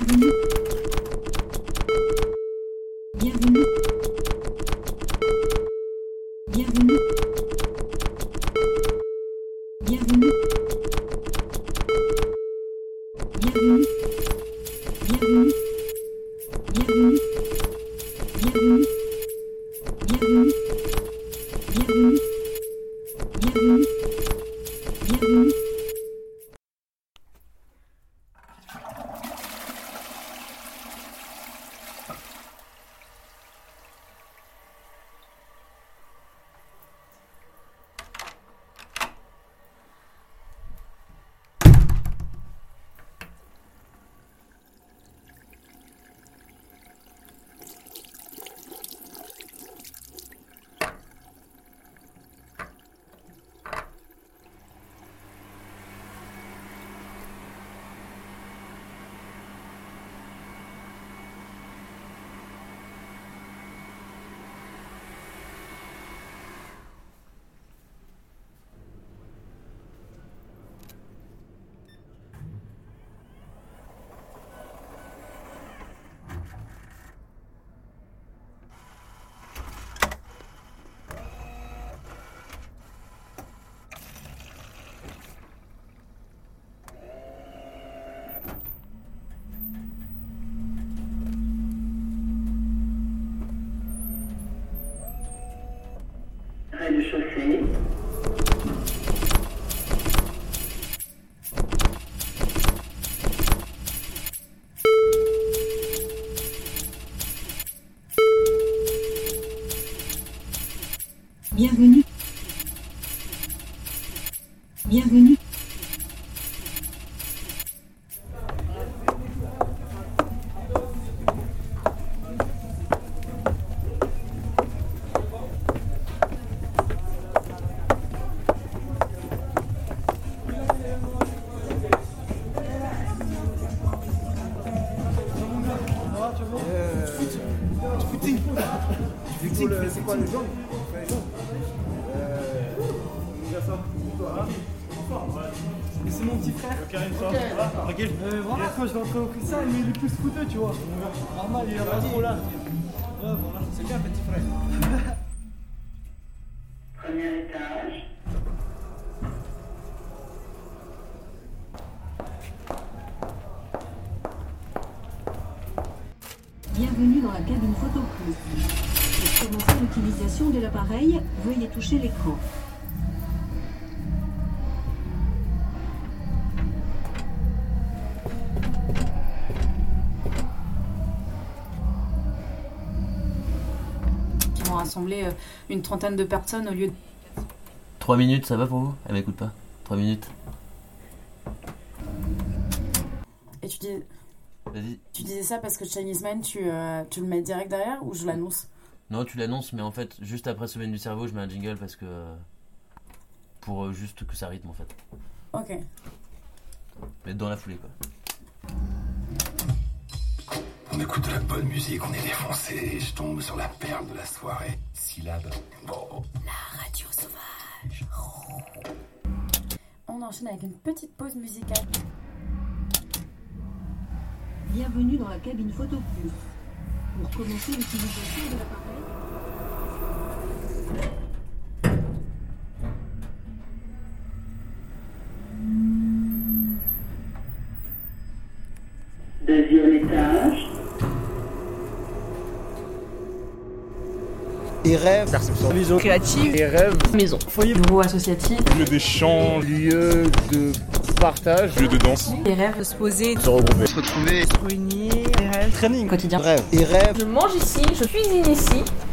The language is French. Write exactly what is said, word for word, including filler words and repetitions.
Bienvenue. Bienvenue. Bienvenue. Bienvenue. Bienvenue. Bienvenue. Bienvenue. Bienvenue. Bienvenue. Bienvenue. Bienvenue. Bienvenue. Rez-de-chaussée. Bienvenue. Bienvenue. C'est quoi les jambes? Mais c'est mon petit frère. Karim, ça va? Tranquille. Euh, voilà, quand je vais entrer au Christian, mais il est plus fouteux, tu vois. Normal, il est pas trop là. Ouais, voilà. C'est bien, petit frère. Premier étage. Bienvenue dans la cabine photo plus. Pour commencer l'utilisation de l'appareil, veuillez toucher l'écran. Ils vont rassembler euh, une trentaine de personnes au lieu de... Trois minutes, ça va pour vous? Elle m'écoute pas. Trois minutes. Et tu dis... Vas-y. Tu disais ça parce que Chinese Man, tu, euh, tu le mets direct derrière ou je l'annonce? Non, tu l'annonces, mais en fait, juste après Semaine du cerveau, je mets un jingle parce que... Pour euh, juste que ça rythme, en fait. Ok. Mais dans la foulée, quoi. On écoute de la bonne musique, on est défoncé, je tombe sur la perle de la soirée. Syllabe. Bon. La radio sauvage. On enchaîne avec une petite pause musicale. Bienvenue dans la cabine photo plus. Pour commencer l'utilisation de l'appareil. Deuxième étage. Et rêve, perception, vision créative, et rêve, maison, foyer, Bureau associatif. Lieu d'échange, lieu de partage, lieu de danse, Les rêves. de se poser, se regrouper, Se retrouver. se réunir, les rêves, training, quotidien. rêve, et rêve, Je mange ici, je cuisine ici.